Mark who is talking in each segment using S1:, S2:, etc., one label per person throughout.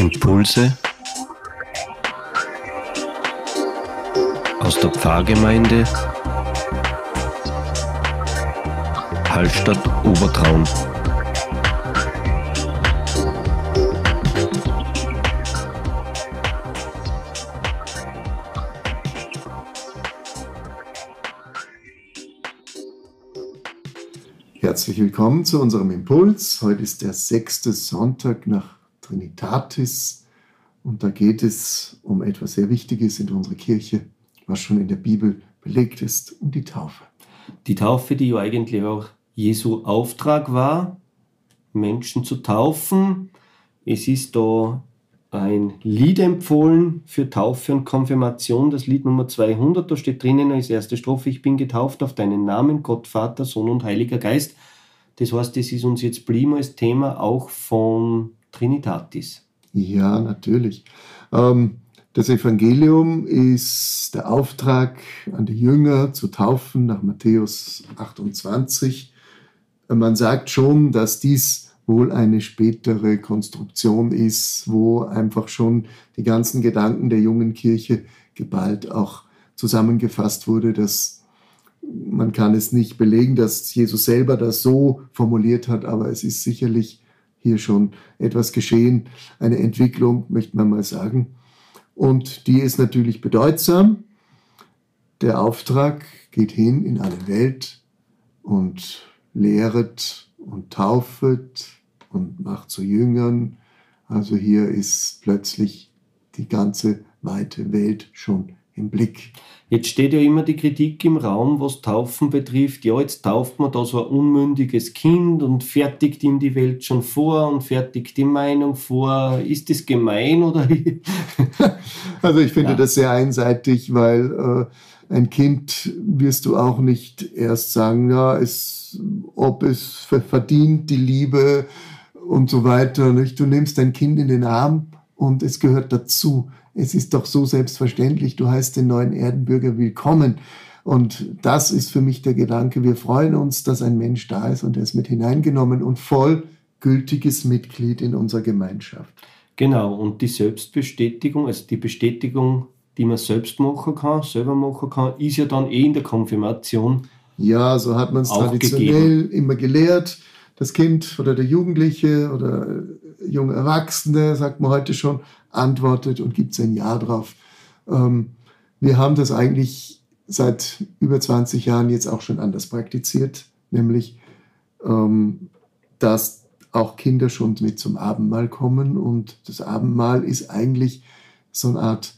S1: Impulse aus der Pfarrgemeinde Hallstatt Obertraun.
S2: Herzlich willkommen zu unserem Impuls. Heute ist der 6. Sonntag nach Trinitatis und da geht es um etwas sehr Wichtiges in unserer Kirche, was schon in der Bibel belegt ist, um die Taufe.
S3: Die Taufe, die ja eigentlich auch Jesu Auftrag war, Menschen zu taufen. Es ist da ein Lied empfohlen für Taufe und Konfirmation, das Lied Nummer 200, da steht drinnen als erste Strophe: Ich bin getauft auf deinen Namen, Gott, Vater, Sohn und Heiliger Geist. Das heißt, das ist uns jetzt blieben als Thema auch von Trinitatis.
S2: Ja, natürlich. Das Evangelium ist der Auftrag an die Jünger zu taufen nach Matthäus 28. Man sagt schon, dass dies wohl eine spätere Konstruktion ist, wo einfach schon die ganzen Gedanken der jungen Kirche geballt auch zusammengefasst wurde. Dass man kann es nicht belegen, dass Jesus selber das so formuliert hat, aber es ist sicherlich hier schon etwas geschehen, eine Entwicklung, möchte man mal sagen. Und die ist natürlich bedeutsam. Der Auftrag geht hin in alle Welt und lehret und taufet und macht zu Jüngern. Also hier ist plötzlich die ganze weite Welt schon im Blick.
S3: Jetzt steht ja immer die Kritik im Raum, was Taufen betrifft. Ja, jetzt tauft man da so ein unmündiges Kind und fertigt ihm die Welt schon vor und fertigt die Meinung vor. Ist das gemein oder?
S2: Also ich finde das sehr einseitig, weil ein Kind wirst du auch nicht erst sagen, ja, ob es verdient, die Liebe und so weiter. Nicht? Du nimmst dein Kind in den Arm und es gehört dazu. Es ist doch so selbstverständlich, du heißt den neuen Erdenbürger willkommen. Und das ist für mich der Gedanke, wir freuen uns, dass ein Mensch da ist und er ist mit hineingenommen und vollgültiges Mitglied in unserer Gemeinschaft.
S3: Genau, und die Selbstbestätigung, also die Bestätigung, die man selbst machen kann, selber machen kann, ist ja dann in der Konfirmation.
S2: Ja, so hat man es traditionell immer gelehrt. Das Kind oder der Jugendliche oder junge Erwachsene, sagt man heute schon, antwortet und gibt sein Ja drauf. Wir haben das eigentlich seit über 20 Jahren jetzt auch schon anders praktiziert, nämlich, dass auch Kinder schon mit zum Abendmahl kommen und das Abendmahl ist eigentlich so eine Art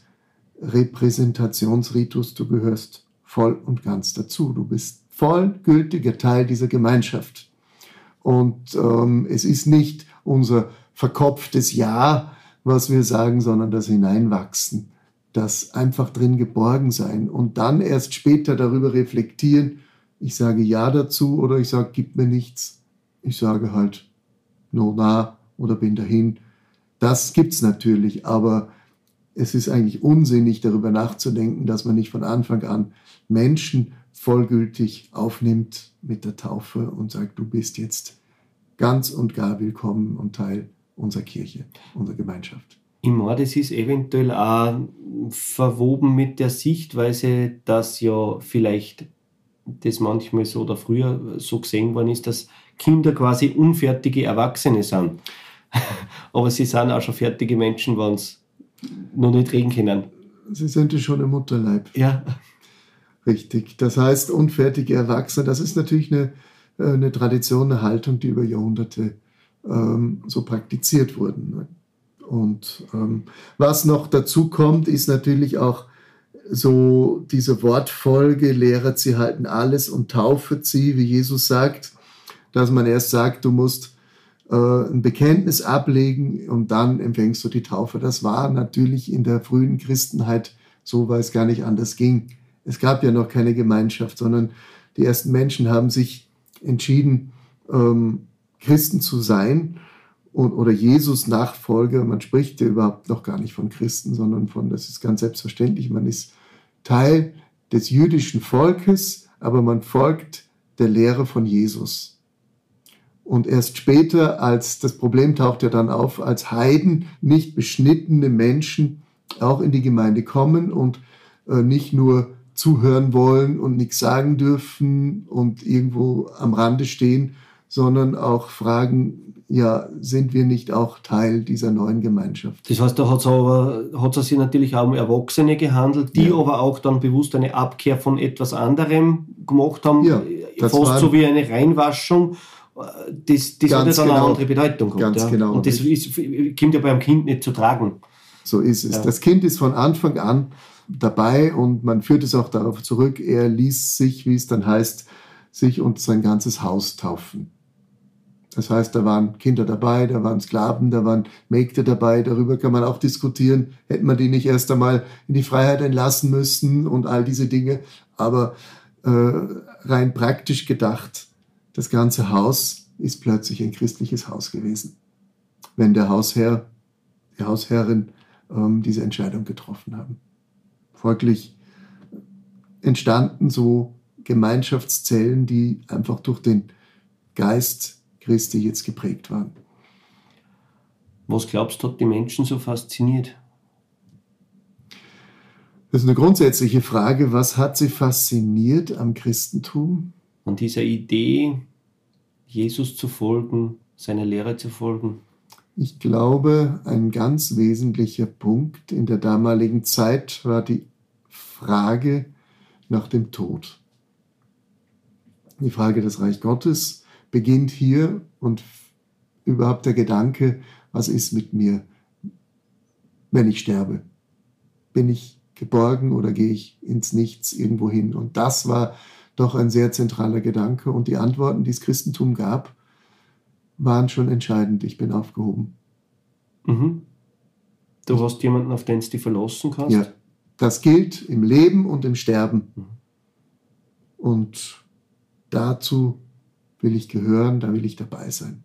S2: Repräsentationsritus. Du gehörst voll und ganz dazu. Du bist vollgültiger Teil dieser Gemeinschaft. Und es ist nicht unser verkopftes Ja, was wir sagen, sondern das Hineinwachsen, das einfach drin geborgen sein und dann erst später darüber reflektieren, ich sage Ja dazu oder ich sage, gib mir nichts. Ich sage halt no na oder bin dahin. Das gibt's natürlich, aber es ist eigentlich unsinnig, darüber nachzudenken, dass man nicht von Anfang an Menschen vollgültig aufnimmt mit der Taufe und sagt, du bist jetzt ganz und gar willkommen und Teil unserer Kirche, unserer Gemeinschaft.
S3: Ich meine, das ist eventuell auch verwoben mit der Sichtweise, dass ja vielleicht das manchmal so oder früher so gesehen worden ist, dass Kinder quasi unfertige Erwachsene sind. Aber sie sind auch schon fertige Menschen, wenn sie noch nicht reden können.
S2: Sie sind ja schon im Mutterleib.
S3: Ja.
S2: Richtig. Das heißt, unfertige Erwachsene, das ist natürlich eine Tradition, eine Haltung, die über Jahrhunderte so praktiziert wurden. Und was noch dazu kommt, ist natürlich auch so diese Wortfolge, lehret sie halten alles und taufet sie, wie Jesus sagt, dass man erst sagt, du musst ein Bekenntnis ablegen und dann empfängst du die Taufe. Das war natürlich in der frühen Christenheit so, weil es gar nicht anders ging. Es gab ja noch keine Gemeinschaft, sondern die ersten Menschen haben sich entschieden, Christen zu sein oder Jesus Nachfolger. Man spricht ja überhaupt noch gar nicht von Christen, sondern das ist ganz selbstverständlich, man ist Teil des jüdischen Volkes, aber man folgt der Lehre von Jesus. Und erst später, als das Problem taucht ja dann auf, als Heiden, nicht beschnittene Menschen auch in die Gemeinde kommen und nicht nur zuhören wollen und nichts sagen dürfen und irgendwo am Rande stehen, sondern auch fragen, ja, sind wir nicht auch Teil dieser neuen Gemeinschaft?
S3: Das heißt, da hat es sich natürlich auch um Erwachsene gehandelt, die aber auch dann bewusst eine Abkehr von etwas anderem gemacht haben, fast so wie eine Reinwaschung. Das hat ja dann eine andere Bedeutung gehabt.
S2: Ganz genau.
S3: Und das kommt ja beim Kind nicht zu tragen.
S2: So ist es. Ja. Das Kind ist von Anfang an dabei und man führt es auch darauf zurück, er ließ sich, wie es dann heißt, sich und sein ganzes Haus taufen. Das heißt, da waren Kinder dabei, da waren Sklaven, da waren Mägde dabei. Darüber kann man auch diskutieren. Hätte man die nicht erst einmal in die Freiheit entlassen müssen und all diese Dinge. Aber rein praktisch gedacht, das ganze Haus ist plötzlich ein christliches Haus gewesen, wenn der Hausherr, die Hausherrin diese Entscheidung getroffen haben. Folglich entstanden so Gemeinschaftszellen, die einfach durch den Geist Christi jetzt geprägt waren.
S3: Was glaubst du, hat die Menschen so fasziniert?
S2: Das ist eine grundsätzliche Frage. Was hat sie fasziniert am Christentum?
S3: An dieser Idee, Jesus zu folgen, seiner Lehre zu folgen?
S2: Ich glaube, ein ganz wesentlicher Punkt in der damaligen Zeit war die Frage nach dem Tod. Die Frage des Reich Gottes beginnt hier und überhaupt der Gedanke, was ist mit mir, wenn ich sterbe? Bin ich geborgen oder gehe ich ins Nichts irgendwo hin? Und das war doch ein sehr zentraler Gedanke und die Antworten, die das Christentum gab, waren schon entscheidend. Ich bin aufgehoben.
S3: Mhm. Du hast jemanden, auf den du dich verlassen kannst?
S2: Ja, das gilt im Leben und im Sterben.
S3: Mhm.
S2: Und dazu will ich gehören, da will ich dabei sein.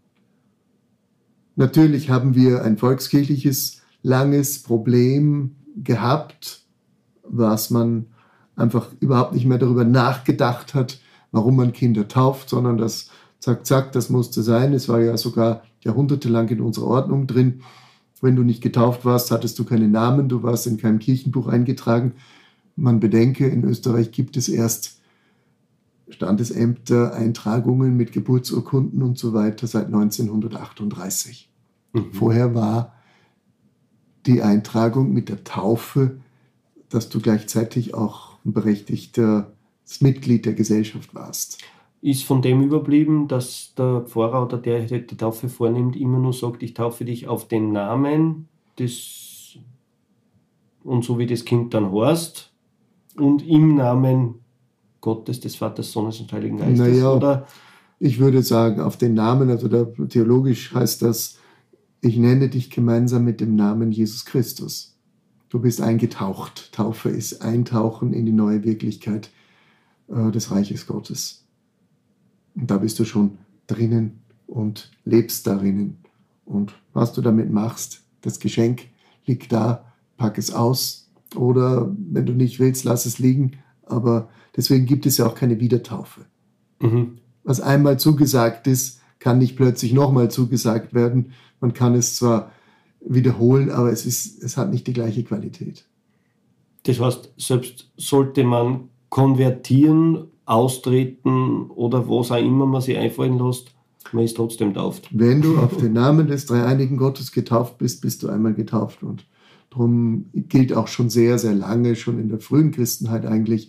S2: Natürlich haben wir ein volkskirchliches, langes Problem gehabt, was man einfach überhaupt nicht mehr darüber nachgedacht hat, warum man Kinder tauft, sondern das zack, zack, das musste sein. Es war ja sogar jahrhundertelang in unserer Ordnung drin. Wenn du nicht getauft warst, hattest du keinen Namen, du warst in keinem Kirchenbuch eingetragen. Man bedenke, in Österreich gibt es erst Standesämter, Eintragungen mit Geburtsurkunden und so weiter seit 1938. Mhm. Vorher war die Eintragung mit der Taufe, dass du gleichzeitig auch ein berechtigtes Mitglied der Gesellschaft warst.
S3: Ist von dem überblieben, dass der Pfarrer oder der die Taufe vornimmt, immer nur sagt, ich taufe dich auf den Namen des und so wie das Kind dann heißt und im Namen Gottes, des Vaters, Sohnes und Heiligen Geistes?
S2: Naja,
S3: oder?
S2: Ich würde sagen, auf den Namen, also theologisch heißt das, ich nenne dich gemeinsam mit dem Namen Jesus Christus. Du bist eingetaucht. Taufe ist Eintauchen in die neue Wirklichkeit des Reiches Gottes. Und da bist du schon drinnen und lebst darinnen. Und was du damit machst, das Geschenk liegt da, pack es aus. Oder wenn du nicht willst, lass es liegen. Aber deswegen gibt es ja auch keine Wiedertaufe.
S3: Mhm.
S2: Was einmal zugesagt ist, kann nicht plötzlich nochmal zugesagt werden. Man kann es zwar wiederholen, aber es hat nicht die gleiche Qualität.
S3: Das heißt, selbst sollte man konvertieren, austreten oder was auch immer man sich einfallen lässt, man ist trotzdem tauft.
S2: Wenn du auf den Namen des dreieinigen Gottes getauft bist, bist du einmal getauft. Und darum gilt auch schon sehr, sehr lange, schon in der frühen Christenheit eigentlich,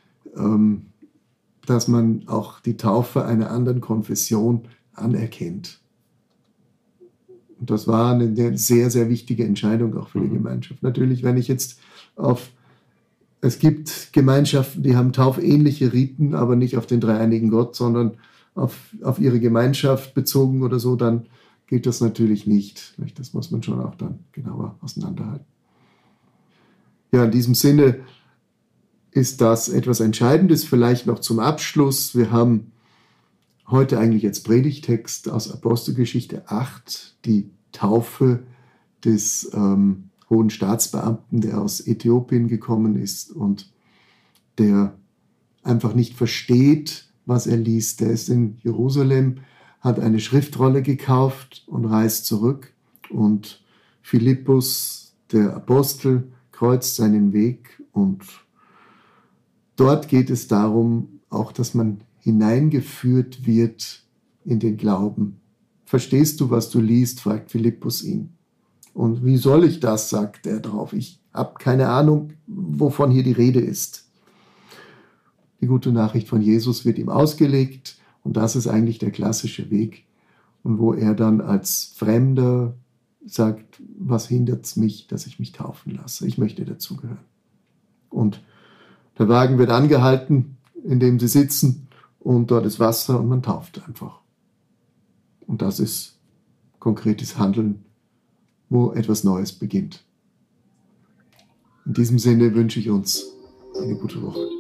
S2: dass man auch die Taufe einer anderen Konfession anerkennt. Und das war eine sehr, sehr wichtige Entscheidung auch für die Gemeinschaft. Natürlich, wenn ich jetzt es gibt Gemeinschaften, die haben taufähnliche Riten, aber nicht auf den dreieinigen Gott, sondern auf ihre Gemeinschaft bezogen oder so, dann gilt das natürlich nicht. Das muss man schon auch dann genauer auseinanderhalten. Ja, in diesem Sinne ist das etwas Entscheidendes. Vielleicht noch zum Abschluss. Wir haben heute eigentlich als Predigtext aus Apostelgeschichte 8 die Taufe des hohen Staatsbeamten, der aus Äthiopien gekommen ist und der einfach nicht versteht, was er liest. Der ist in Jerusalem, hat eine Schriftrolle gekauft und reist zurück. Und Philippus, der Apostel, kreuzt seinen Weg. Und dort geht es darum, auch dass man hineingeführt wird in den Glauben. Verstehst du, was du liest? Fragt Philippus ihn. Und wie soll ich das, sagt er darauf. Ich habe keine Ahnung, wovon hier die Rede ist. Die gute Nachricht von Jesus wird ihm ausgelegt und das ist eigentlich der klassische Weg. Und wo er dann als Fremder sagt, was hindert es mich, dass ich mich taufen lasse? Ich möchte dazugehören. Und der Wagen wird angehalten, in dem sie sitzen und dort ist Wasser und man tauft einfach. Und das ist konkretes Handeln, wo etwas Neues beginnt. In diesem Sinne wünsche ich uns eine gute Woche.